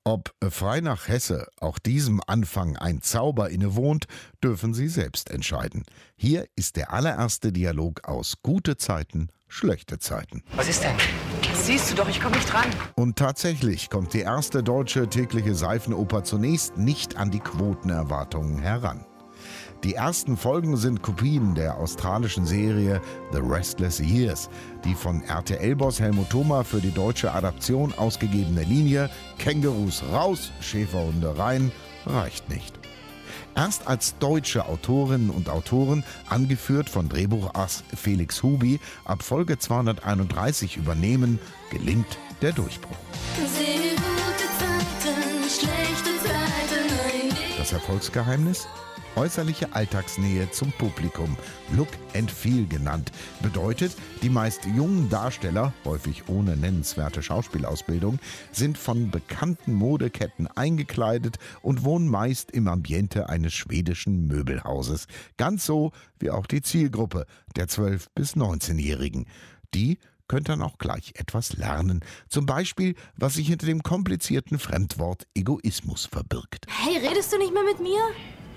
Ob frei nach Hesse auch diesem Anfang ein Zauber innewohnt, dürfen Sie selbst entscheiden. Hier ist der allererste Dialog aus Gute Zeiten, schlechte Zeiten. Was ist denn? Das siehst du doch, ich komme nicht ran. Und tatsächlich kommt die erste deutsche tägliche Seifenoper zunächst nicht an die Quotenerwartungen heran. Die ersten Folgen sind Kopien der australischen Serie The Restless Years, die von RTL-Boss Helmut Thoma für die deutsche Adaption ausgegebene Linie Kängurus raus, Schäferhunde rein reicht nicht. Erst als deutsche Autorinnen und Autoren, angeführt von Drehbuchass Felix Hubi, ab Folge 231 übernehmen, gelingt der Durchbruch. Das Erfolgsgeheimnis? Äußerliche Alltagsnähe zum Publikum, Look and Feel genannt, bedeutet, die meist jungen Darsteller, häufig ohne nennenswerte Schauspielausbildung, sind von bekannten Modeketten eingekleidet und wohnen meist im Ambiente eines schwedischen Möbelhauses. Ganz so wie auch die Zielgruppe der 12- bis 19-Jährigen. Die könnt dann auch gleich etwas lernen. Zum Beispiel, was sich hinter dem komplizierten Fremdwort Egoismus verbirgt. Hey, redest du nicht mehr mit mir?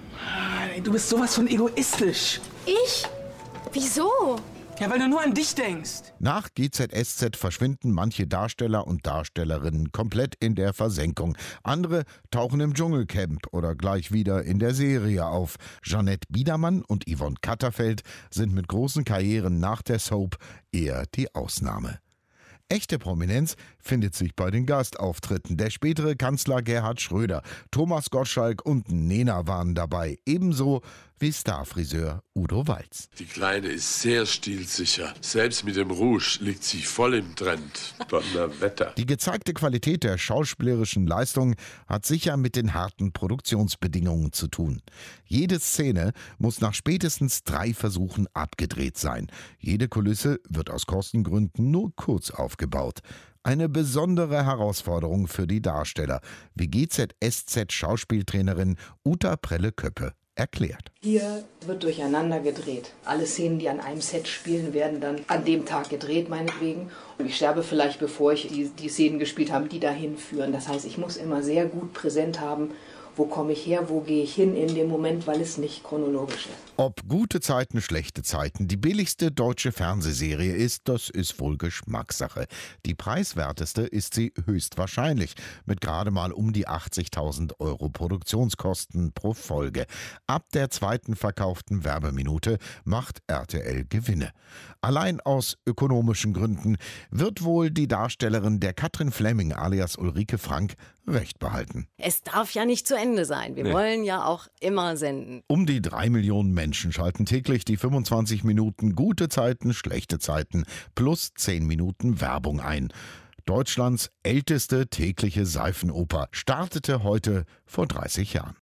Du bist sowas von egoistisch. Ich? Wieso? Ja, weil du nur an dich denkst. Nach GZSZ verschwinden manche Darsteller und Darstellerinnen komplett in der Versenkung. Andere tauchen im Dschungelcamp oder gleich wieder in der Serie auf. Jeanette Biedermann und Yvonne Katterfeld sind mit großen Karrieren nach der Soap eher die Ausnahme. Echte Prominenz findet sich bei den Gastauftritten. Der spätere Kanzler Gerhard Schröder, Thomas Gottschalk und Nena waren dabei. Ebenso wie Starfriseur Udo Walz. Die Kleine ist sehr stilsicher. Selbst mit dem Rouge liegt sie voll im Trend. Donnerwetter. Die gezeigte Qualität der schauspielerischen Leistung hat sicher mit den harten Produktionsbedingungen zu tun. Jede Szene muss nach spätestens 3 Versuchen abgedreht sein. Jede Kulisse wird aus Kostengründen nur kurz aufgebaut. Eine besondere Herausforderung für die Darsteller, wie GZSZ-Schauspieltrainerin Uta Prelle-Köppe erklärt. Hier wird durcheinander gedreht. Alle Szenen, die an einem Set spielen, werden dann an dem Tag gedreht, meinetwegen. Und ich sterbe vielleicht, bevor ich die Szenen gespielt habe, die dahin führen. Das heißt, ich muss immer sehr gut präsent haben, wo komme ich her, wo gehe ich hin in dem Moment, weil es nicht chronologisch ist. Ob Gute Zeiten, schlechte Zeiten die billigste deutsche Fernsehserie ist, das ist wohl Geschmackssache. Die preiswerteste ist sie höchstwahrscheinlich, mit gerade mal um die 80.000 € Produktionskosten pro Folge. Ab der 2. verkauften Werbeminute macht RTL Gewinne. Allein aus ökonomischen Gründen wird wohl die Darstellerin der Katrin Fleming alias Ulrike Frank recht behalten. Es darf ja nicht zu Ende sein. Wir wollen ja auch immer senden. Um die 3 Millionen Menschen schalten täglich die 25 Minuten Gute Zeiten, schlechte Zeiten plus 10 Minuten Werbung ein. Deutschlands älteste tägliche Seifenoper startete heute vor 30 Jahren.